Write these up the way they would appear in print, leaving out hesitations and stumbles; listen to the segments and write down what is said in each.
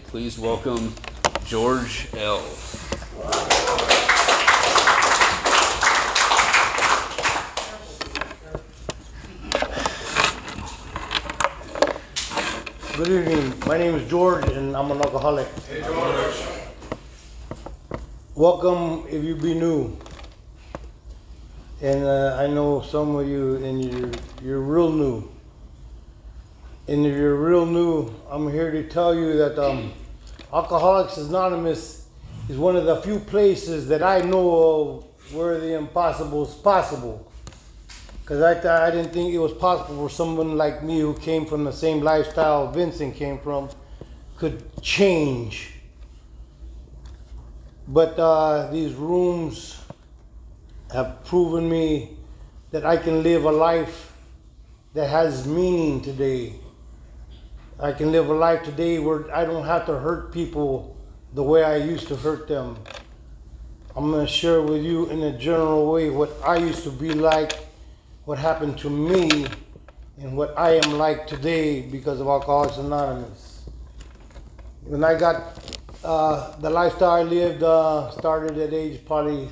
Please welcome George L. Good evening. My name is George and I'm an alcoholic. Hey, George. Welcome if you be new. And I know some of you and you're real new. And if you're real new, I'm here to tell you that Alcoholics Anonymous is one of the few places that I know of where the impossible is possible. Because I didn't think it was possible for someone like me who came from the same lifestyle Vincent came from could change. But these rooms have proven me that I can live a life that has meaning today. I can live a life today where I don't have to hurt people the way I used to hurt them. I'm going to share with you in a general way what I used to be like, what happened to me, and what I am like today because of Alcoholics Anonymous. When I got the lifestyle I lived started at age probably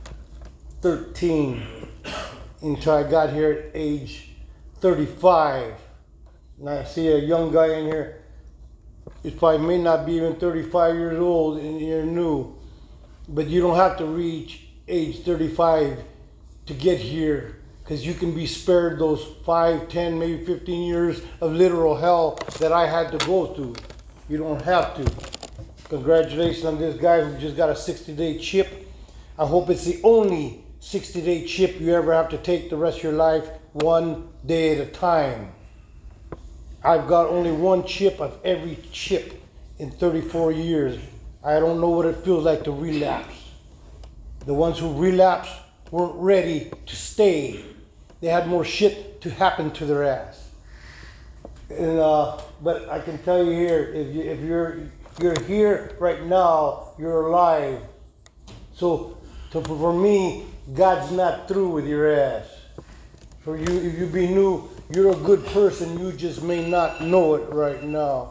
13 until I got here at age 35. And I see a young guy in here, he probably may not be even 35 years old and you're new, but you don't have to reach age 35 to get here. Because you can be spared those 5, 10, maybe 15 years of literal hell that I had to go through. You don't have to. Congratulations on this guy who just got a 60-day chip. I hope it's the only 60-day chip you ever have to take the rest of your life, one day at a time. I've got only one chip of every chip in 34 years. I don't know what it feels like to relapse. The ones who relapse weren't ready to stay. They had more shit to happen to their ass. And but I can tell you here, if you're here right now, you're alive. So for me, God's not through with your ass. For you, if you be new, you're a good person. You just may not know it right now.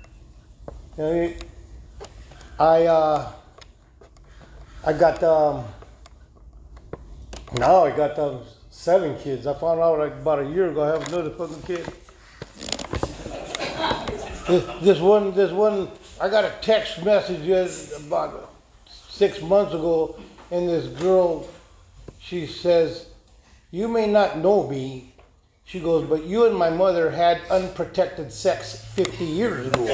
I got now I got 7 kids. I found out like about a year ago I have another fucking kid. This one, I got a text message about 6 months ago, and this girl, she says, "You may not know me." She goes, "But you and my mother had unprotected sex 50 years ago."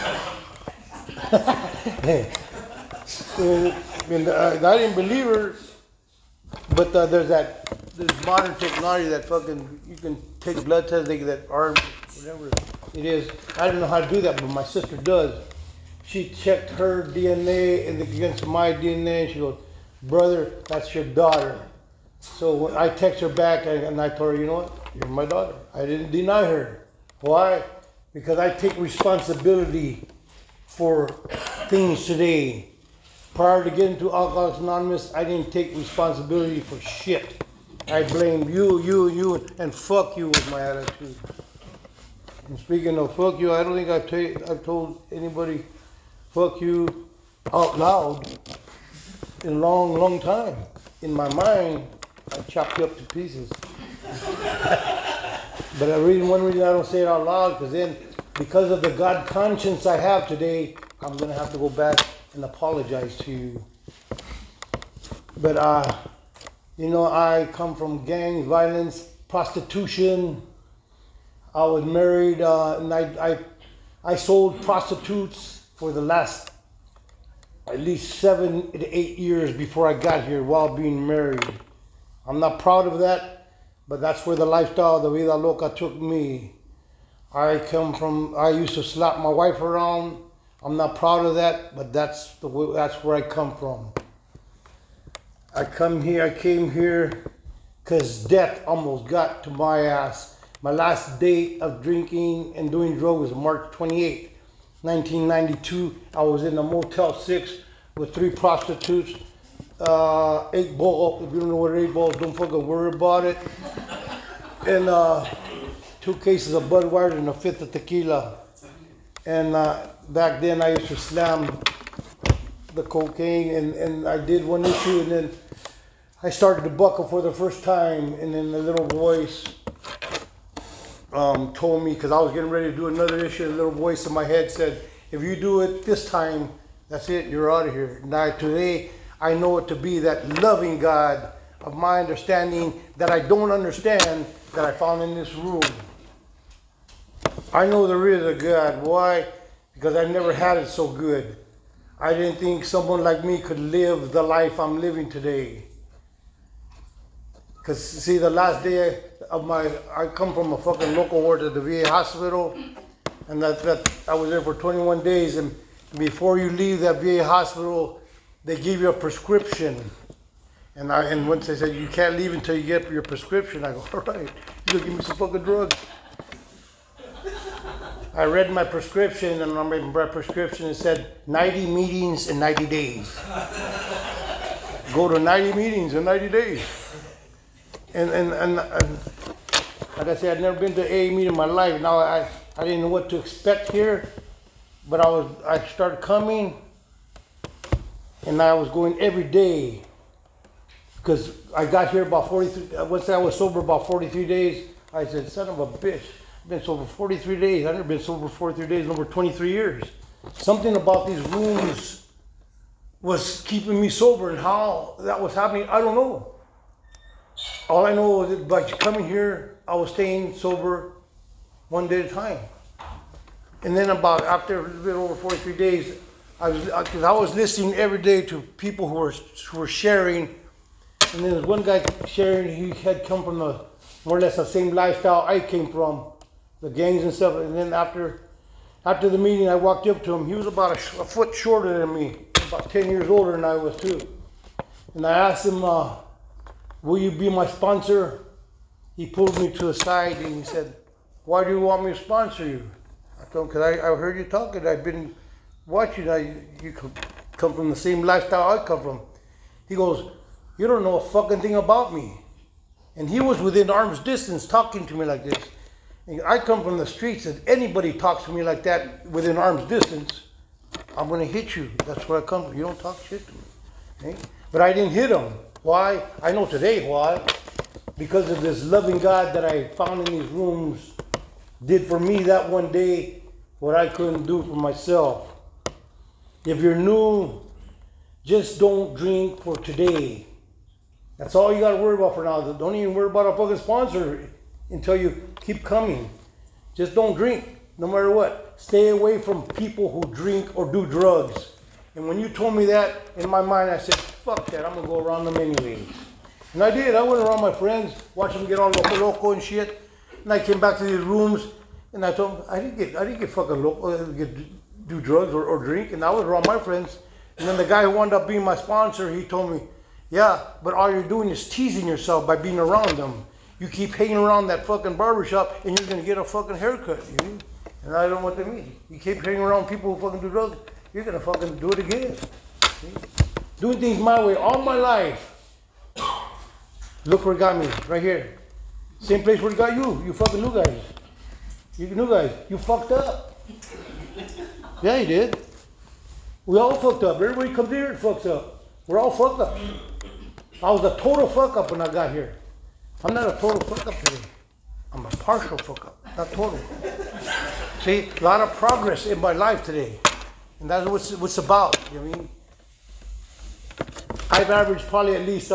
And I didn't believe her. But there's modern technology that fucking, you can take blood tests, that are, whatever it is. I don't know how to do that, but my sister does. She checked her DNA against my DNA, and she goes, "Brother, that's your daughter." So when I text her back, and I told her, "You know what? You're my daughter." I didn't deny her. Why? Because I take responsibility for things today. Prior to getting to Alcoholics Anonymous, I didn't take responsibility for shit. I blamed you, and fuck you was my attitude. And speaking of fuck you, I don't think I've told anybody fuck you out loud in a long time. In my mind, I chopped you up to pieces. But one reason I don't say it out loud, because of the God conscience I have today, I'm gonna have to go back and apologize to you. But I come from gang violence, prostitution. I was married, and I sold prostitutes for the last at least 7 to 8 years before I got here while being married. I'm not proud of that, but that's where the lifestyle, the vida loca, took me. I used to slap my wife around. I'm not proud of that, but that's where I come from. I came here because death almost got to my ass. My last day of drinking and doing drugs was March 28, 1992. I was in a Motel 6 with 3 prostitutes, 8 ball. If you don't know what 8 balls, don't fucking worry about it. And 2 cases of Budweiser and a 5th of tequila. And back then I used to slam the cocaine, and I did one issue, and then I started to buckle for the first time, and then the little voice told me, because I was getting ready to do another issue, the little voice in my head said, if you do it this time, that's it, you're out of here. Now today, I know it to be that loving God of my understanding that I don't understand, that I found in this room. I know there is a God. Why? Because I never had it so good. I didn't think someone like me could live the life I'm living today. Because, see, the last day of I come from a fucking local ward at the VA hospital, and that I was there for 21 days, and before you leave that VA hospital, they give you a prescription. And once they said, you can't leave until you get your prescription, I go, all right, you gonna give me some fucking drugs. I read my prescription, and on my prescription it said 90 meetings in 90 days. Go to 90 meetings in 90 days. And like I said, I'd never been to an AA meeting in my life. Now I didn't know what to expect here, but I started coming, and I was going every day, because I got here about 43. Once I was sober about 43 days, I said, son of a bitch, I've been sober 43 days. I've never been sober 43 days in over 23 years. Something about these rooms was keeping me sober, and how that was happening, I don't know. All I know is that by coming here, I was staying sober one day at a time. And then after a little over 43 days, I was listening every day to people who were sharing. And then there's one guy sharing, he had come from more or less the same lifestyle I came from, the gangs and stuff. And then after the meeting, I walked up to him. He was about a foot shorter than me, about 10 years older than I was too. And I asked him, will you be my sponsor? He pulled me to the side and he said, why do you want me to sponsor you? I told him, because I heard you talking. I've been watching. You come from the same lifestyle I come from. He goes, you don't know a fucking thing about me. And he was within arm's distance talking to me like this. And I come from the streets, and anybody talks to me like that within arm's distance, I'm going to hit you. That's where I come from. You don't talk shit to me. Okay? But I didn't hit him. Why? I know today why. Because of this loving God that I found in these rooms did for me that one day what I couldn't do for myself. If you're new, just don't drink for today. That's all you got to worry about for now. Don't even worry about a fucking sponsor until you keep coming. Just don't drink, no matter what. Stay away from people who drink or do drugs. And when you told me that, in my mind I said, fuck that, I'm going to go around them anyways. And I did. I went around my friends, watched them get all loco and shit. And I came back to these rooms, and I told them, I didn't get fucking loco, do drugs or drink. And I was around my friends. And then the guy who wound up being my sponsor, he told me, yeah, but all you're doing is teasing yourself by being around them. You keep hanging around that fucking barbershop, and you're going to get a fucking haircut. You know? And I don't know what they mean. You keep hanging around people who fucking do drugs, you're going to fucking do it again. See? Doing things my way all my life. Look where it got me, right here. Same place where it got you. You fucking new guys. You new guys. You fucked up. Yeah, you did. We all fucked up. Everybody comes here and fucks up. We're all fucked up. I was a total fuck up when I got here. I'm not a total fuck up today. I'm a partial fuck up, not total. See, a lot of progress in my life today. And that's what it's about. You know what I mean? I've averaged probably at least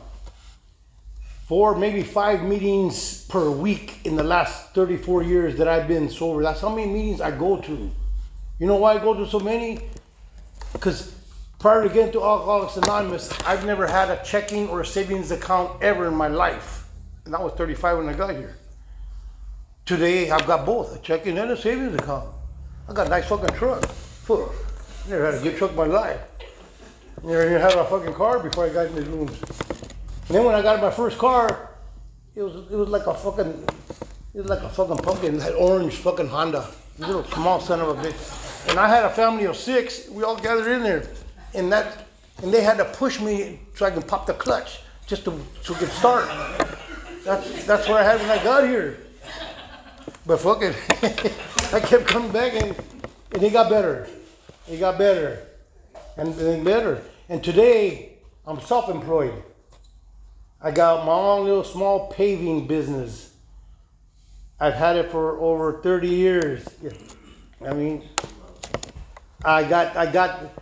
4, maybe 5 meetings per week in the last 34 years that I've been sober. That's how many meetings I go to. You know why I go to so many? Because prior to getting to Alcoholics Anonymous, I've never had a checking or a savings account ever in my life. And I was 35 when I got here. Today, I've got both, a checking and a savings account. I got a nice fucking truck. Never had a good truck in my life. Never even had a fucking car before I got in these rooms. And then when I got my first car, it was like a fucking pumpkin, that orange fucking Honda. Little small son of a bitch. And I had a family of 6, we all gathered in there. And they had to push me so I can pop the clutch, just so it could start. That's what I had when I got here. But fucking, I kept coming back, and And it got better. It got better. And better. And today, I'm self-employed. I got my own little small paving business. I've had it for over 30 years. I mean, I got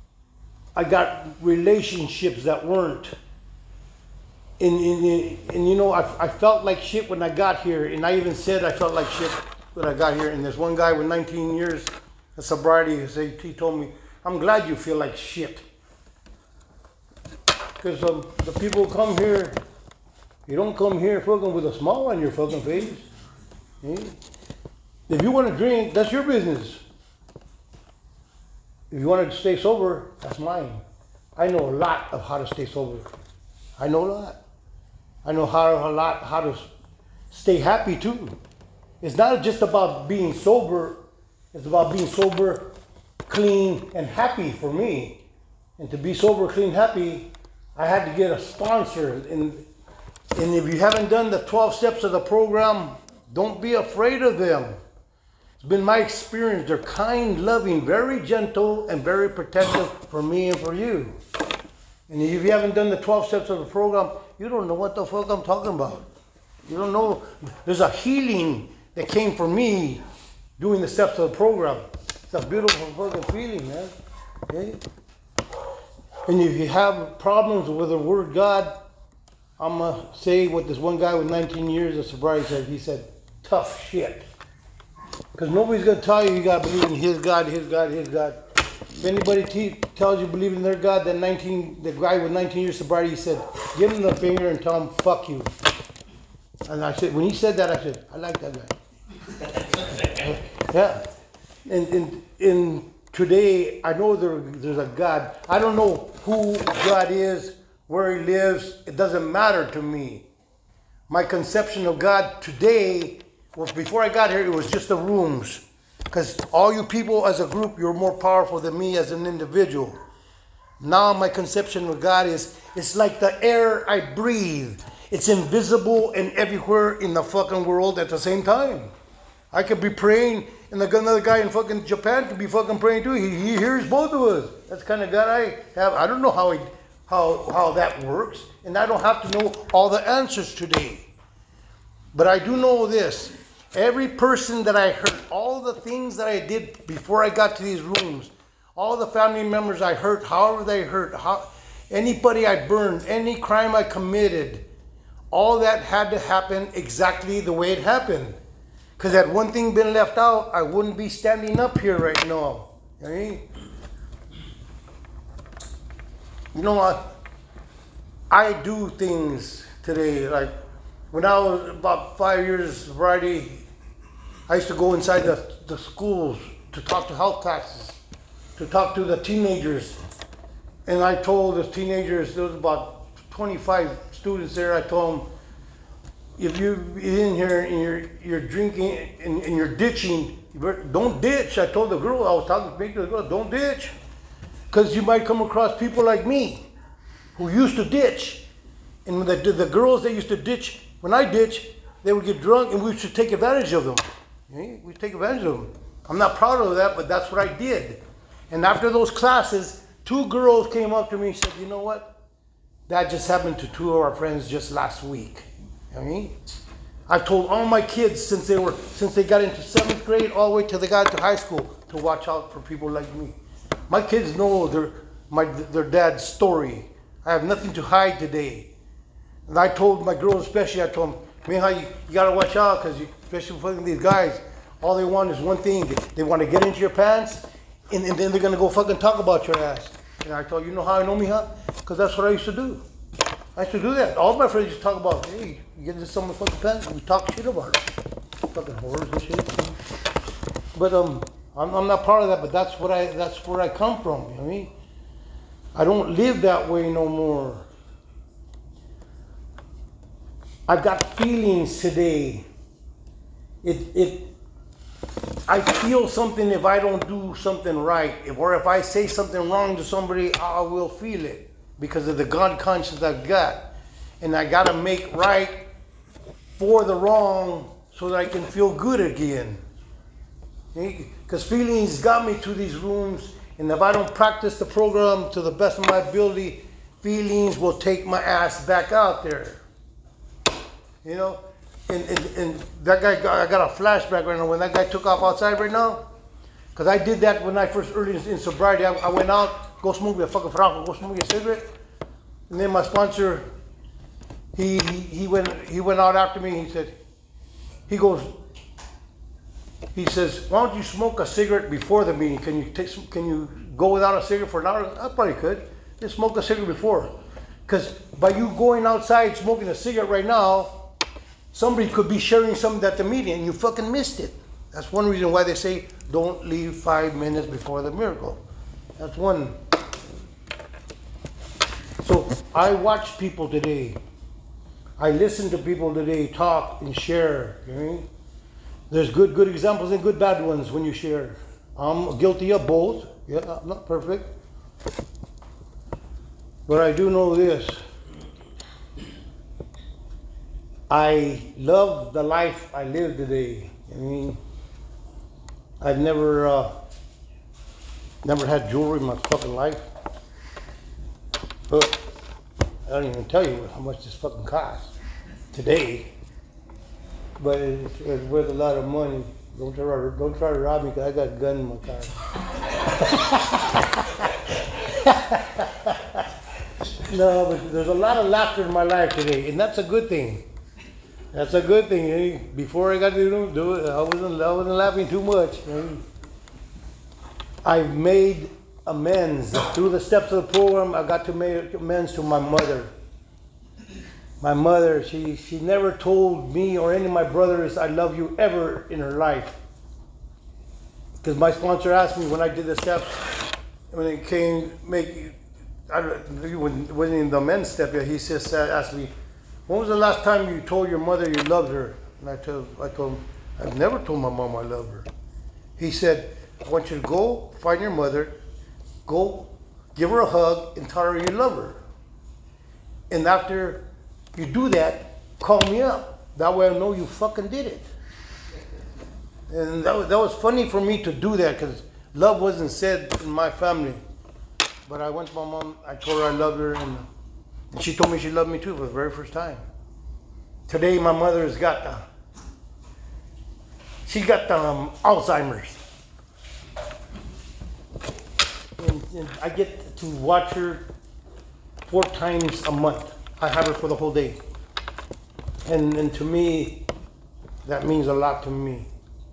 relationships that weren't. And you know, I felt like shit when I got here. And I even said I felt like shit when I got here. And there's one guy with 19 years of sobriety, he told me, I'm glad you feel like shit. Because the people who come here, you don't come here fucking with a smile on your fucking face. If you want to drink, that's your business. If you want to stay sober, that's mine. I know a lot of how to stay sober. I know a lot. I know how to stay happy too. It's not just about being sober. It's about being sober, clean, and happy for me. And to be sober, clean, happy, I had to get a sponsor. And if you haven't done the 12 steps of the program, don't be afraid of them. It's been my experience. They're kind, loving, very gentle, and very protective for me and for you. And if you haven't done the 12 steps of the program, you don't know what the fuck I'm talking about. You don't know. There's a healing that came from me doing the steps of the program. It's a beautiful fucking feeling, man. Okay? And if you have problems with the word God, I'm going to say what this one guy with 19 years of sobriety said. He said, tough shit. Because nobody's going to tell you got to believe in his God, his God, his God. If anybody tells you believe in their God, the guy with 19 years sobriety, he said, give him the finger and tell him, fuck you. And I said, when he said that, I said, I like that guy. Yeah. And today, I know there's a God. I don't know who God is, where he lives. It doesn't matter to me. My conception of God today, well, before I got here, it was just the rooms. Because all you people as a group, you're more powerful than me as an individual. Now my conception of God is, it's like the air I breathe. It's invisible and everywhere in the fucking world at the same time. I could be praying, and another guy in fucking Japan could be fucking praying too. He hears both of us. That's the kind of God I have. I don't know how that works, and I don't have to know all the answers today. But I do know this. Every person that I hurt, all the things that I did before I got to these rooms, all the family members I hurt, however they hurt, anybody I burned, any crime I committed, all that had to happen exactly the way it happened. Because had one thing been left out, I wouldn't be standing up here right now. Okay? You know, I do things today. Like when I was about 5 years of sobriety, I used to go inside the schools to talk to health classes, to talk to the teenagers. And I told the teenagers, there was about 25 students there, I told them, if you're in here and you're drinking and you're ditching, don't ditch. I told the girl, I was talking to the girl, don't ditch. Because you might come across people like me who used to ditch. And the girls that used to ditch, when I ditch, they would get drunk and we should take advantage of them. We take advantage of them. I'm not proud of that, but that's what I did. And after those classes, 2 girls came up to me and said, you know what? That just happened to 2 of our friends just last week. I've told all my kids since they got into 7th grade all the way till they got into high school to watch out for people like me. My kids know their dad's story. I have nothing to hide today. And I told my girls especially, I told them, Mija, you gotta watch out, because especially for these guys, all they want is one thing. They want to get into your pants, and then they're gonna go fucking talk about your ass. And I told you know how I know, Mija? Because that's what I used to do. I used to do that. All my friends used to talk about, hey, you get into someone's fucking pants, and we talk shit about it. Fucking whores and shit. But I'm not part of that, but that's where I come from, you know what I mean? I don't live that way no more. I've got feelings today. I feel something if I don't do something right, or if I say something wrong to somebody, I will feel it because of the God conscience I've got. And I got to make right for the wrong so that I can feel good again. Because Because feelings got me to these rooms, and if I don't practice the program to the best of my ability, feelings will take my ass back out there. You know? And that guy, I got a flashback right now. When that guy took off outside right now, because I did that when I first early in sobriety. I went out, go smoke me a fucking Franco, go smoke me a cigarette. And then my sponsor, he went out after me. He says, why don't you smoke a cigarette before the meeting? Can you go without a cigarette for an hour? I probably could. Just smoke a cigarette before. Because by you going outside smoking a cigarette right now, somebody could be sharing something at the meeting and you fucking missed it. That's one reason why they say don't leave 5 minutes before the miracle. That's one. So I watch people today. I listen to people today talk and share. You know? There's good examples and good bad ones when you share. I'm guilty of both. Yeah, I'm not perfect. But I do know this. I love the life I live today. I mean, I've never had jewelry in my fucking life. But I don't even tell you how much this fucking costs today. But it's worth a lot of money. Don't try to rob me because I got a gun in my car. No, but there's a lot of laughter in my life today, and that's a good thing. That's a good thing. Eh? Before I got to do it, I wasn't laughing too much. Eh? I've made amends through the steps of the program. I got to make amends to my mother. My mother, she never told me or any of my brothers I love you ever in her life. Because my sponsor asked me when I did the steps, when it came it wasn't in the men's step yet, he just asked me, when was the last time you told your mother you loved her? And I told him, I've never told my mom I love her. He said, I want you to go find your mother, go give her a hug and tell her you love her. And after you do that, call me up. That way I know you fucking did it. And that was funny for me to do that because love wasn't said in my family. But I went to my mom, I told her I loved her, and she told me she loved me too for the very first time. Today my mother's got Alzheimer's. And I get to watch her 4 times a month. I have her for the whole day. And to me, that means a lot to me.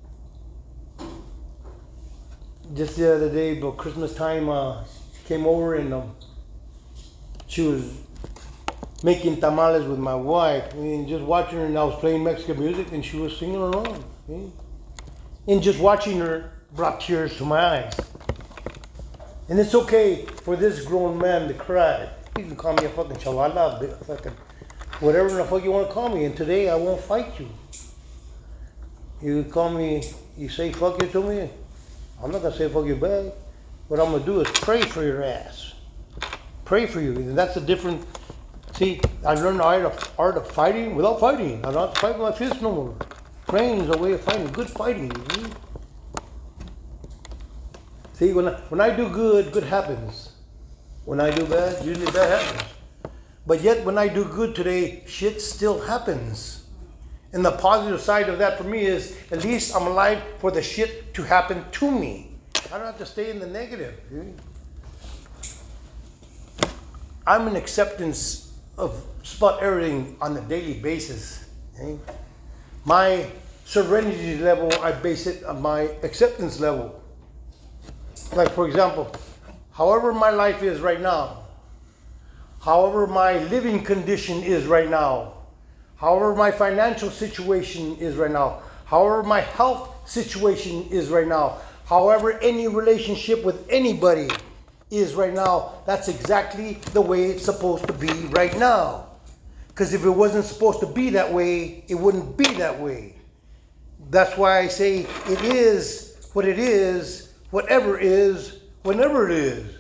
Just the other day, about Christmas time, she came over and she was making tamales with my wife. And just watching her, and I was playing Mexican music, and she was singing along. And just watching her brought tears to my eyes. And it's okay for this grown man to cry. You can call me a fucking chavala, fucking whatever the fuck you want to call me. And today I won't fight you. You call me, you say fuck you to me. I'm not gonna say fuck you back. What I'm gonna do is pray for your ass. Pray for you. And that's a different. See, I learned the art of fighting without fighting. I don't have to fight with my fists no more. Praying is a way of fighting. Good fighting. See, when I do good, good happens. When I do bad, usually bad happens. But yet when I do good today, shit still happens. And the positive side of that for me is, at least I'm alive for the shit to happen to me. I don't have to stay in the negative. I'm an acceptance of spot everything on a daily basis. My serenity level, I base it on my acceptance level. Like, for example, however my life is right now, however my living condition is right now, however my financial situation is right now, however my health situation is right now, however any relationship with anybody is right now, that's exactly the way it's supposed to be right now. Because if it wasn't supposed to be that way, it wouldn't be that way. That's why I say it is what it is, whatever is, whenever it is.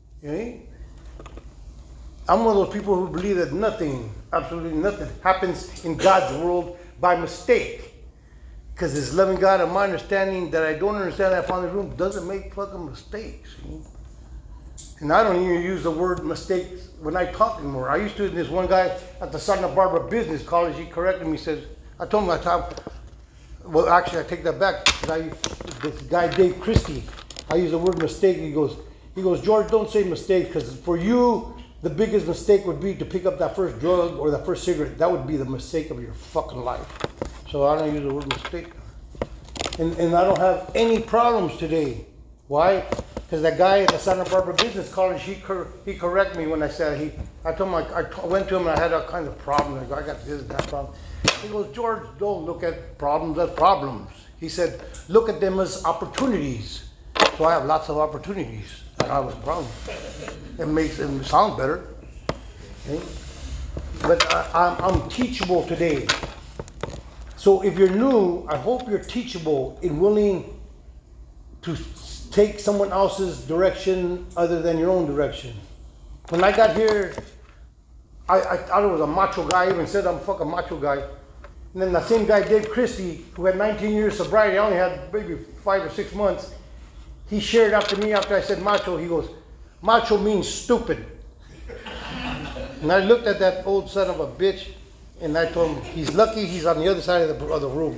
I'm one of those people who believe that nothing, absolutely nothing, happens in God's world by mistake. Because this loving God and my understanding that I don't understand, I found this room, doesn't make fucking mistakes. See? And I don't even use the word mistakes when I talk anymore. I used to, this one guy at the Santa Barbara Business College, he corrected me, says, I told him I thought, well, actually, I take that back. This guy, Dave Christie, I use the word mistake. He goes, George, don't say mistake, because for you, the biggest mistake would be to pick up that first drug or that first cigarette. That would be the mistake of your fucking life. So I don't use the word mistake. And I don't have any problems today. Why? Because that guy at the Santa Barbara Business College, he corrected me when I said, I told him, I went to him and I had all kinds of problems. I go, I got this and that problem. He goes, George, don't look at problems as problems. He said, look at them as opportunities. So I have lots of opportunities. I don't have a problem. It makes it sound better. Okay? But I'm teachable today. So if you're new, I hope you're teachable and willing to take someone else's direction other than your own direction. When I got here, I thought I was a macho guy. I even said I'm a fucking macho guy. And then the same guy, Dave Christie, who had 19 years sobriety, I only had maybe 5 or 6 months. He shared after me, after I said macho, he goes, macho means stupid. And I looked at that old son of a bitch, and I told him, he's lucky he's on the other side of the room.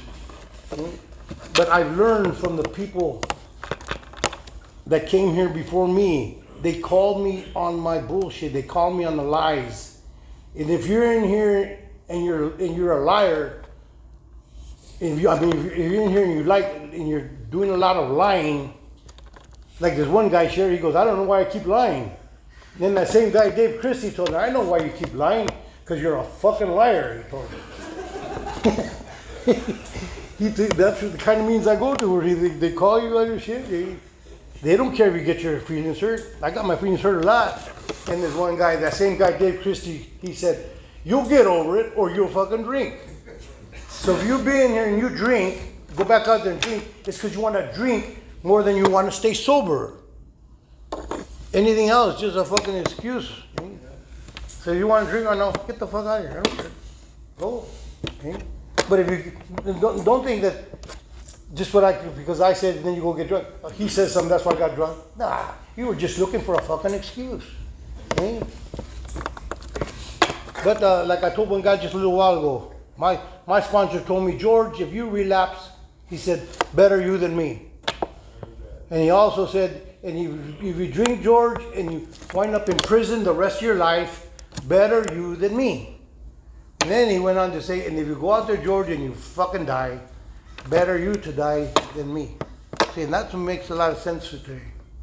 But I've learned from the people that came here before me. They called me on my bullshit. They called me on the lies. And if you're in here and you're a liar, if you're in here and you're doing a lot of lying, like this one guy shared, he goes, I don't know why I keep lying. And then that same guy, Dave Christie, told me, I know why you keep lying, because you're a fucking liar, he told me. That's the kind of means I go to, where they call you on your shit. They don't care if you get your feelings hurt. I got my feelings hurt a lot. And there's one guy, that same guy, Dave Christie, he said, you'll get over it or you'll fucking drink. So if you be in here and you drink, go back out there and drink, it's because you want to drink more than you want to stay sober. Anything else, just a fucking excuse. So if you want to drink or no, get the fuck out of here. I don't care. Go. Okay? But if you don't think that just because I said, then you go get drunk. He says something, that's why I got drunk. Nah, you were just looking for a fucking excuse. Okay? But like I told one guy just a little while ago, my sponsor told me, George, if you relapse, he said, better you than me. And he also said, and if you drink, George, and you wind up in prison the rest of your life, better you than me. And then he went on to say, and if you go out there, George, and you fucking die, better you to die than me. See, and that's what makes a lot of sense today.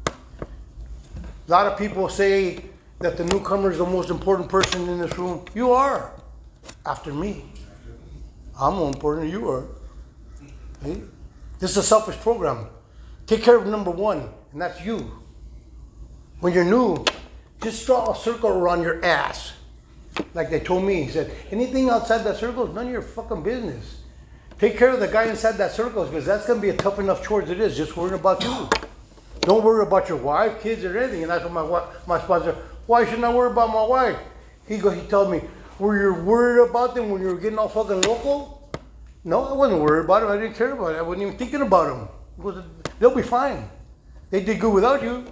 A lot of people say that the newcomer is the most important person in this room. You are, after me. I'm more important than you are. Okay? This is a selfish program. Take care of number one, and that's you. When you're new, just draw a circle around your ass. Like they told me, he said, anything outside that circle is none of your fucking business. Take care of the guy inside that circle, because that's going to be a tough enough chore as it is, just worrying about you. Don't worry about your wife, kids, or anything. And that's what my sponsor, why shouldn't I worry about my wife? He told me, were you worried about them when you were getting all fucking local? No, I wasn't worried about them. I didn't care about it. I wasn't even thinking about them. Because they'll be fine. They did good without you.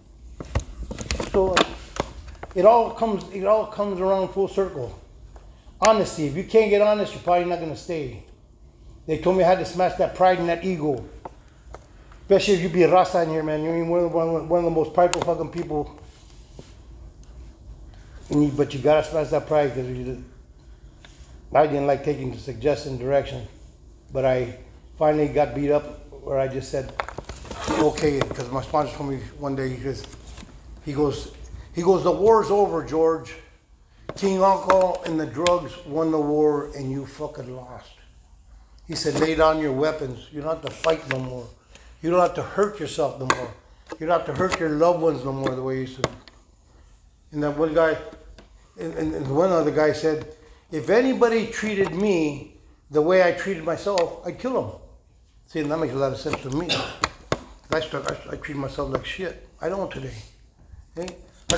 So it all comes around full circle. Honesty. If you can't get honest, you're probably not going to stay. They told me I had to smash that pride and that ego. Especially if you be a Rasta in here, man. You're one of the most prideful fucking people. But you gotta smash that pride, because I didn't like taking the suggestion direction. But I finally got beat up where I just said, okay, because my sponsor told me one day, he goes, the war's over, George. King Uncle and the drugs won the war and you fucking lost. He said, lay down your weapons. You don't have to fight no more. You don't have to hurt yourself no more. You don't have to hurt your loved ones no more the way you used to. And that one guy, and one other guy said, if anybody treated me the way I treated myself, I'd kill him. See, and that makes a lot of sense to me. I treat myself like shit. I don't today. Okay?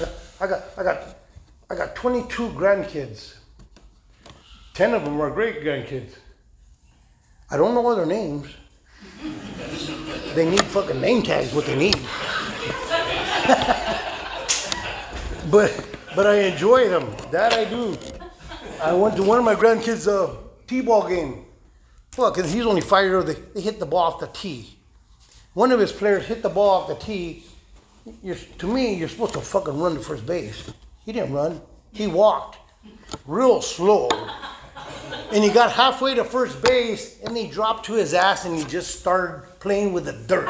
I got 22 grandkids. 10 of them are great grandkids. I don't know all their names. They need fucking name tags, what they need. But I enjoy them. That I do. I went to one of my grandkids' t-ball game. Fuck, and he's only 5 years old. They hit the ball off the tee. One of his players hit the ball off the tee. To me, you're supposed to fucking run to first base. He didn't run. He walked real slow. And he got halfway to first base, and he dropped to his ass, and he just started playing with the dirt.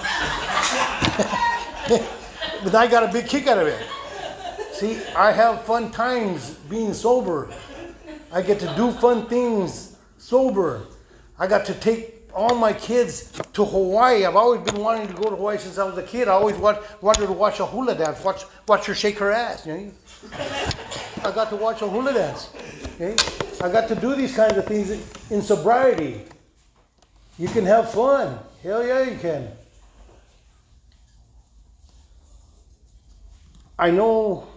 But I got a big kick out of it. See, I have fun times being sober. I get to do fun things sober. I got to take all my kids to Hawaii. I've always been wanting to go to Hawaii since I was a kid. I always wanted to watch a hula dance, watch her shake her ass. You know? I got to watch a hula dance. Okay? I got to do these kinds of things in sobriety. You can have fun. Hell yeah, you can. I know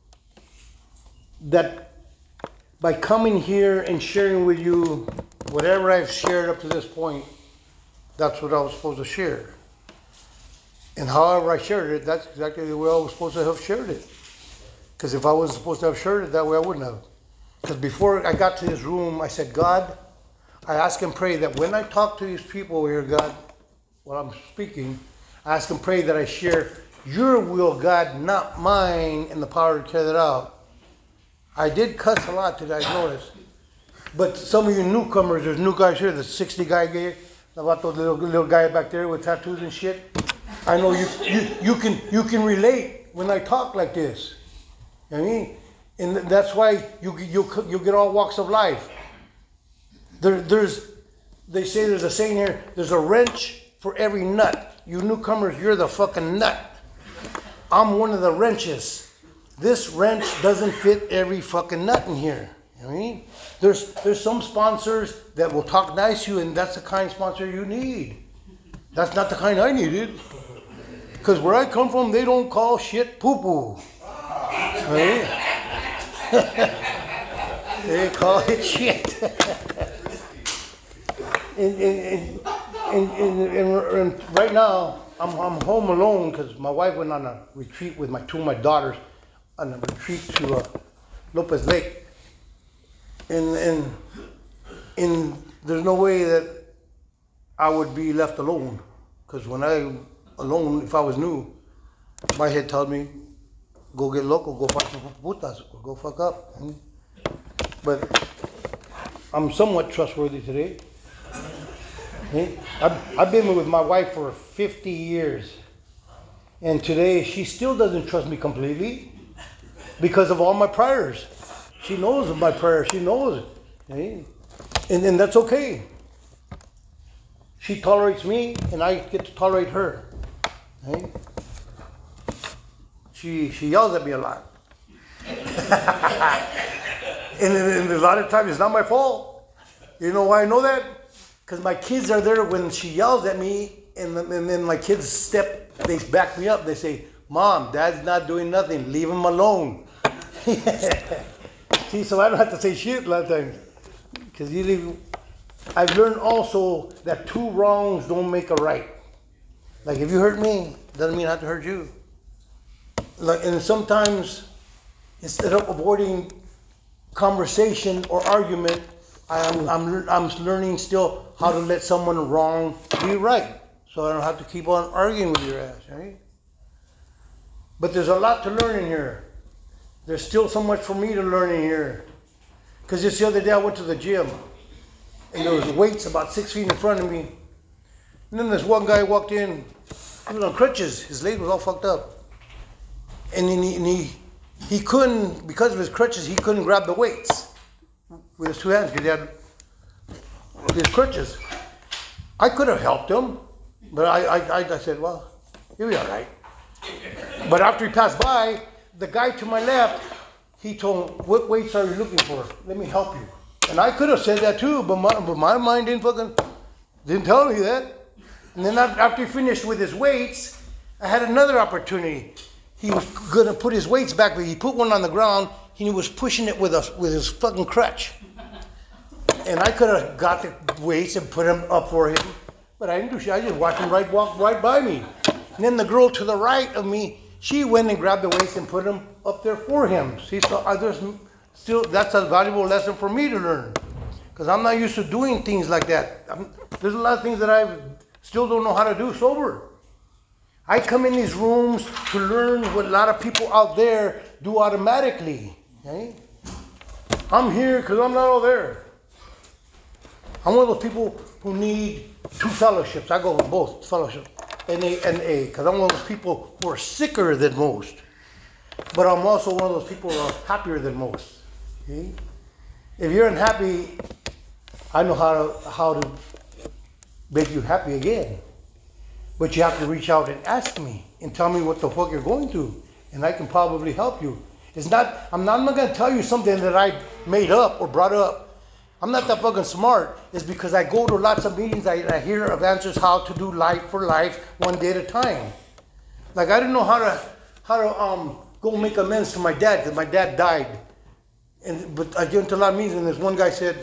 that by coming here and sharing with you whatever I've shared up to this point, that's what I was supposed to share. And however I shared it, that's exactly the way I was supposed to have shared it. Because if I wasn't supposed to have shared it that way, I wouldn't have. Because before I got to this room, I said, God, I ask and pray that when I talk to these people here, God, while I'm speaking, I ask and pray that I share your will, God, not mine, and the power to carry that out. I did cuss a lot today, I noticed. But some of you newcomers, there's new guys here, the 60 guy here, about the little guy back there with tattoos and shit. I know you can relate when I talk like this. You know what I mean? And that's why you get all walks of life. They say there's a saying here, there's a wrench for every nut. You newcomers, you're the fucking nut. I'm one of the wrenches. This wrench doesn't fit every fucking nut in here. You know what I mean? There's some sponsors that will talk nice to you, and that's the kind of sponsor you need. That's not the kind I needed. Because where I come from, they don't call shit poo-poo. Right? They call it shit. and right now, I'm home alone because my wife went on a retreat with two of my daughters on a retreat to Lopez Lake. And there's no way that I would be left alone. Because when I'm alone, if I was new, my head told me, go get loco, go find some putas, or go fuck up. But I'm somewhat trustworthy today. I've been with my wife for 50 years. And today she still doesn't trust me completely because of all my prayers. She knows of my prayers. She knows it. And that's okay. She tolerates me and I get to tolerate her. She yells at me a lot. and a lot of times it's not my fault. You know why I know that? Because my kids are there when she yells at me, and then my kids they back me up. They say, Mom, Dad's not doing nothing. Leave him alone. See, so I don't have to say shit a lot of times. Because I've learned also that 2 wrongs don't make a right. Like if you hurt me, doesn't mean I have to hurt you. And sometimes, instead of avoiding conversation or argument, I'm learning still how to let someone wrong be right. So I don't have to keep on arguing with your ass, right? But there's a lot to learn in here. There's still so much for me to learn in here. Because just the other day I went to the gym, and there was weights about 6 feet in front of me. And then this one guy walked in, he was on crutches, his leg was all fucked up. And then he couldn't, because of his crutches, he couldn't grab the weights with his 2 hands because he had his crutches. I could have helped him, but I said, well, he'll be all right. But after he passed by, the guy to my left, he told him, what weights are you looking for? Let me help you. And I could have said that too, but my mind didn't tell me that. And then after he finished with his weights, I had another opportunity. He was going to put his weights back, but he put one on the ground. He was pushing it with his fucking crutch. And I could have got the weights and put them up for him, but I didn't do shit. I just watched him walk right by me. And then the girl to the right of me, she went and grabbed the weights and put them up there for him. See, so that's a valuable lesson for me to learn, because I'm not used to doing things like that. There's a lot of things that I still don't know how to do sober. I come in these rooms to learn what a lot of people out there do automatically. Okay? I'm here because I'm not all there. I'm one of those people who need 2 fellowships. I go with both fellowships, NA and A, because I'm one of those people who are sicker than most. But I'm also one of those people who are happier than most. Okay? If you're unhappy, I know how to make you happy again. But you have to reach out and ask me and tell me what the fuck you're going through, and I can probably help you. I'm not going to tell you something that I made up or brought up. I'm not that fucking smart. It's because I go to lots of meetings. I hear of answers how to do life for life, one day at a time. Like I didn't know how to go make amends to my dad, because my dad died. But I get into a lot of meetings, and there's one guy said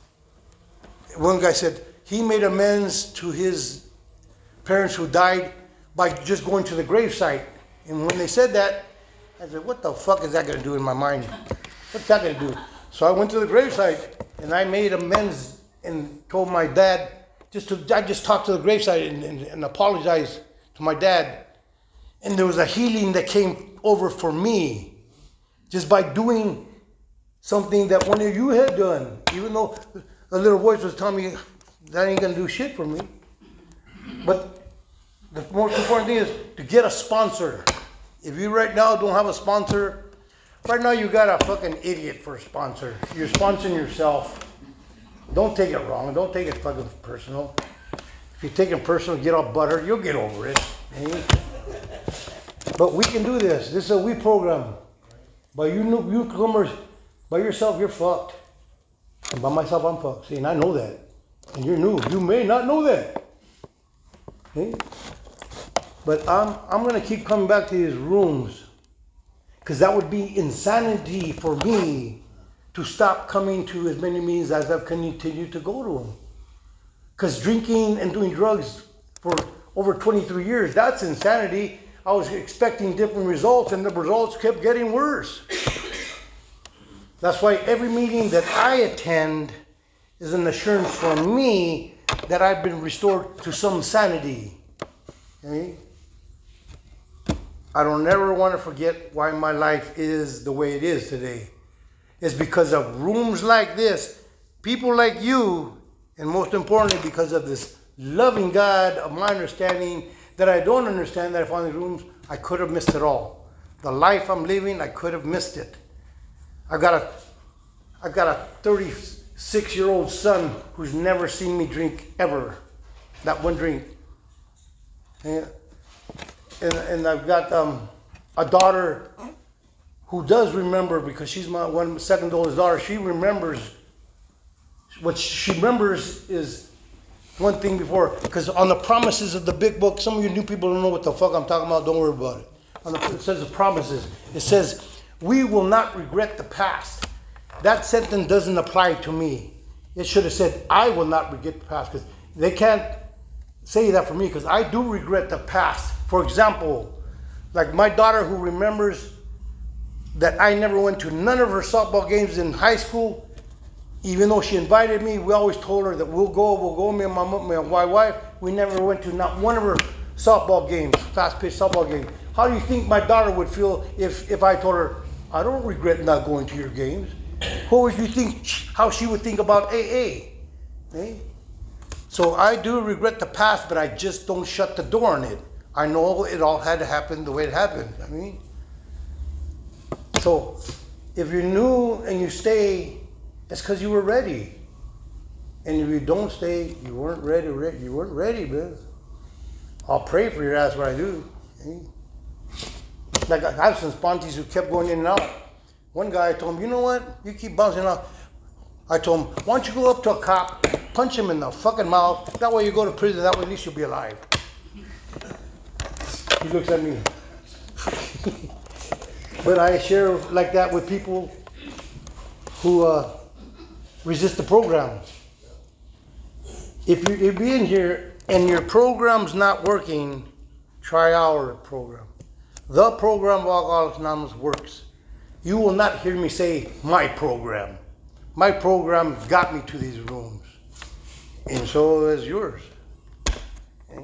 he made amends to his parents who died by just going to the gravesite. And when they said that, I said, what the fuck is that going to do in my mind? What's that going to do? So I went to the gravesite and I made amends and told my dad, I just talked to the gravesite and apologized to my dad. And there was a healing that came over for me just by doing something that one of you had done. Even though a little voice was telling me that ain't going to do shit for me. But the most important thing is to get a sponsor. If you right now don't have a sponsor, right now you got a fucking idiot for a sponsor. You're sponsoring yourself. Don't take it wrong. Don't take it fucking personal. If you take it personal, get all buttered, you'll get over it. Eh? But we can do this. This is a we program. By you newcomers, by yourself, you're fucked. And by myself, I'm fucked. See, and I know that. And you're new. You may not know that. Okay? But I'm going to keep coming back to these rooms, because that would be insanity for me to stop coming to as many meetings as I've continued to go to them. Because drinking and doing drugs for over 23 years, that's insanity. I was expecting different results, and the results kept getting worse. That's why every meeting that I attend is an assurance for me that I've been restored to some sanity. Okay? I don't ever want to forget why my life is the way it is today. It's because of rooms like this, people like you, and most importantly, because of this loving God of my understanding that I don't understand, that I find these rooms, I could have missed it all. The life I'm living, I could have missed it. I've got a 36-year-old son who's never seen me drink ever. Not one drink. And I've got a daughter who does remember, because she's my second oldest daughter. She remembers. What she remembers is one thing before, because on the promises of the big book, some of you new people don't know what the fuck I'm talking about. Don't worry about it. It says the promises. It says, we will not regret the past. That sentence doesn't apply to me. It should have said, I will not regret the past, because they can't say that for me, because I do regret the past. For example, like my daughter who remembers that I never went to none of her softball games in high school, even though she invited me. We always told her that we'll go, me and my wife. We never went to not one of her softball games, fast-pitch softball games. How do you think my daughter would feel if I told her, I don't regret not going to your games? What would you think, how she would think about AA? Okay? So I do regret the past, but I just don't shut the door on it. I know it all had to happen the way it happened. I mean, so if you're new and you stay, it's because you were ready. And if you don't stay, you weren't ready. You weren't ready, man. I'll pray for your ass when I do. Okay? Like I have some spontees who kept going in and out. One guy, I told him, you know what? You keep bouncing out. I told him, why don't you go up to a cop, punch him in the fucking mouth. That way you go to prison. That way at least you'll be alive. He looks at me. But I share like that with people who resist the program. if you be in here and your program's not working, try our program. The program of Alcoholics Anonymous works. You will not hear me say my program. My program got me to these rooms. And so is yours. Okay?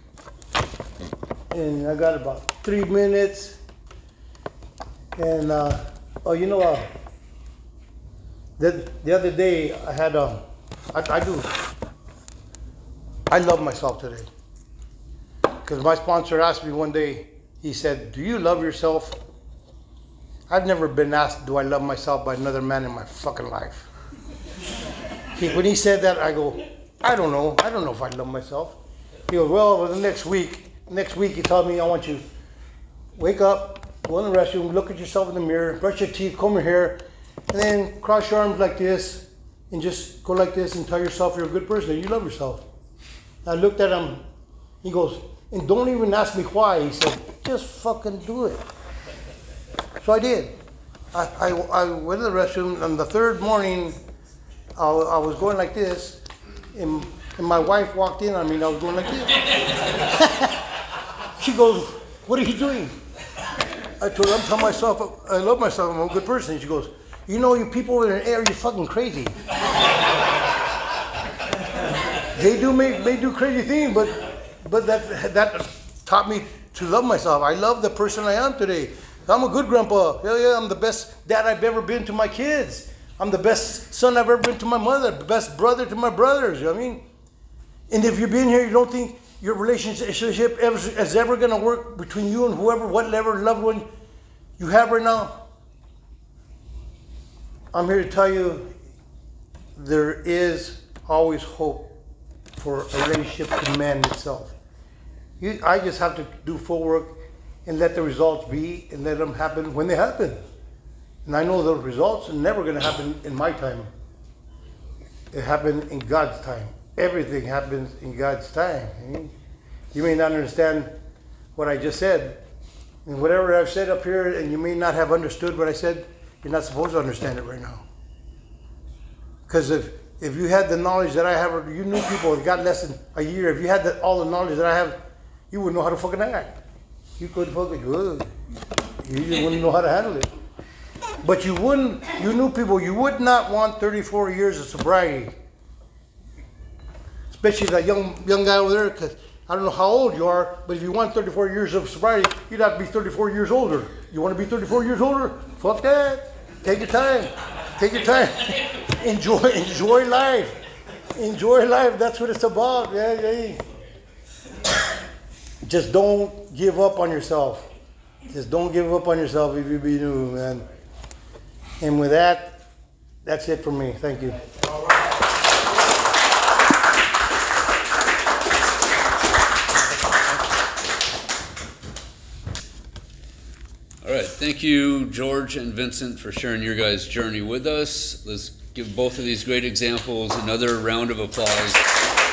And I got about 3 minutes. And, the other day I had, I love myself today. Because my sponsor asked me one day, he said, do you love yourself? I've never been asked, do I love myself by another man in my fucking life. When he said that, I go, I don't know. I don't know if I love myself. He goes, well, over the next week he told me, I want you to wake up, go in the restroom, look at yourself in the mirror, brush your teeth, comb your hair, and then cross your arms like this, and just go like this and tell yourself you're a good person and you love yourself. I looked at him, he goes, and don't even ask me why. He said, just fucking do it. So I did. I went to the restroom, and the third morning, I was going like this, and my wife walked in on me, and I was going like this. She goes, what are you doing? I told her, I'm telling myself, I love myself, I'm a good person. And she goes, you know, you people in the air, you're fucking crazy. They do crazy things, but that taught me to love myself. I love the person I am today. I'm a good grandpa. Yeah, I'm the best dad I've ever been to my kids. I'm the best son I've ever been to my mother, the best brother to my brothers, you know what I mean? And if you're being here, you don't think your relationship is ever going to work between you and whoever, whatever loved one you have right now, I'm here to tell you there is always hope for a relationship to man itself. I just have to do full work and let the results be and let them happen when they happen. And I know those results are never going to happen in my time. It happened in God's time. Everything happens in God's time. You may not understand what I just said. And whatever I've said up here, and you may not have understood what I said, you're not supposed to understand it right now. Because if you had the knowledge that I have, or you knew people that got less than a year, if you had all the knowledge that I have, you wouldn't know how to fucking act. You couldn't fucking do it. You just wouldn't know how to handle it. But you knew people, you would not want 34 years of sobriety. Especially that young guy over there, because I don't know how old you are, but if you want 34 years of sobriety, you'd have to be 34 years older. You want to be 34 years older? Fuck that. Take your time. Take your time. Enjoy life. Enjoy life. That's what it's about. Yeah. Just don't give up on yourself. Just don't give up on yourself if you be new, man. And with that, that's it for me. Thank you. All right, thank you, George and Vincent, for sharing your guys' journey with us. Let's give both of these great examples another round of applause.